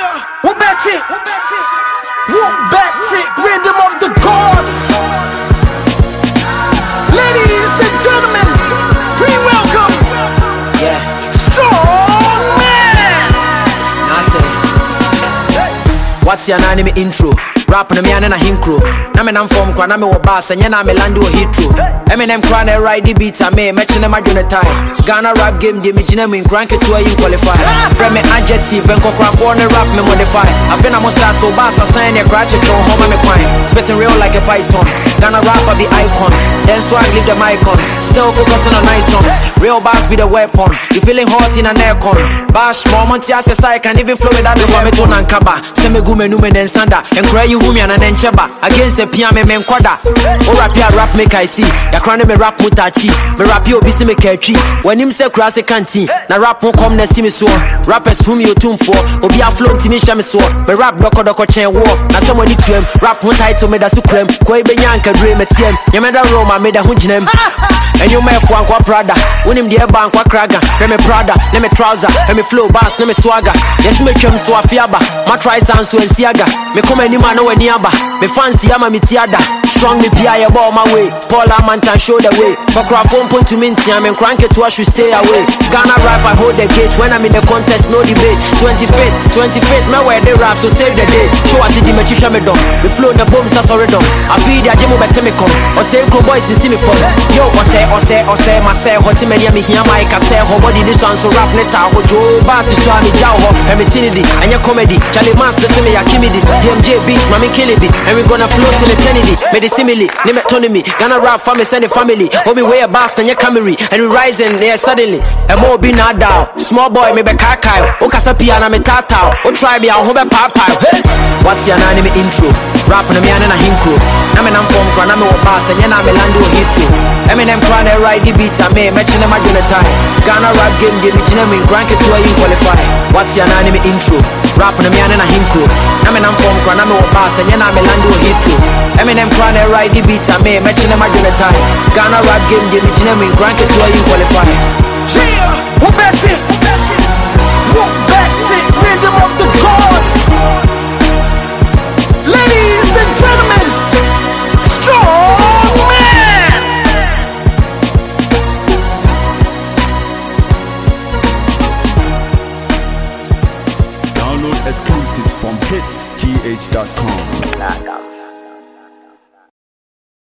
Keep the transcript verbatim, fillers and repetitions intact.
Who bet it? Who bet it? Rhythm of the gods. Ladies and gentlemen, we welcome. Yeah. Strong man. I say, what's your name intro? Rap na me na hinkro. Na me nam form kwa na me wo bass enya na me land wo hitro. Eminem kwa na ride the beat me me chine ma dwene time. Ghana rap game de me gina me crank to you qualify. From me adjective and kokra for na rap me modify. I've been a must start to bass assign a scratch to home me kwine. Spitting real like a python. Ghana rapper be icon. Then swag leave the mic on. Still focusing on nice songs. Real bass be the weapon. You feeling hot in an aircon. Bash more monty as I can even flow without the for me to nankaba. Seme gume nume then standa. And cry you Humi and then cheba against the piano men quada. Or rap ya rap make I see. Ya crown me rap mutachi. Me rap you busy me catchy. When him say cross a canteen. Na rap won't come next to me so. Rappers whom you tune for. Obi a flow to me shame so. Me rap doko doko chain war. Na someone need to him. Rap won't title me that's to creme. Koi be yanka dream a team. Ya made a Roma made a hunjinem. And you may for Uncle Prada. When him the bank wa craga. Let me Prada. Let me trouser. Let me flow bass. Let me swagger. Yes me come to a fiaba. My try sound so and siaga. Me come any man no niaba. Me fancy ama me tiada. Strong me pia ball my way. Paul Amantan show the way. For phone point to minty I'm crank it to us should stay away. Ghana rap I hold the gate. When I'm in the contest no debate. twenty-fifth, twenty-fifth me wear the rap so save the day. Show us the machisha me done. Me flow the bombs that's already done. I feel the jemo better me come. Or say crow boys see me from. Yo or say or say or say my say hot many me here my can say her body this one so rap neta ho Joe Bass is so me jaw ho. And me tinity and your comedy. Charlie Master say me ya kimi this. D M J beats mami kill it. And we gonna flow till eternity. Me the simile, name it autonomy. Gonna rap for me send the family. Oh me wear a bass and your Camry. And we rising there suddenly. And more be not down. Small boy me be kakai. O kasa piano me tata. O try me out be papa. What's your name intro? Rap na me na hinkro. Na me nam form kwa na me wo bass and na me land wo hitro. Eminem kwa na ride the beat and me me chine ma dwene time. Ghana rap game de me chine me crank it to you qualify. What's your name intro? Rap na me na hinkro. Na me nam form kwa na me wo bass and na me land wo hitro. Eminem kwa na ride the beat and me me chine ma dwene time. Ghana rap game de me chine me crank it to you qualify. Yeah, who bet it? Who bet it? Rhythm of the gods.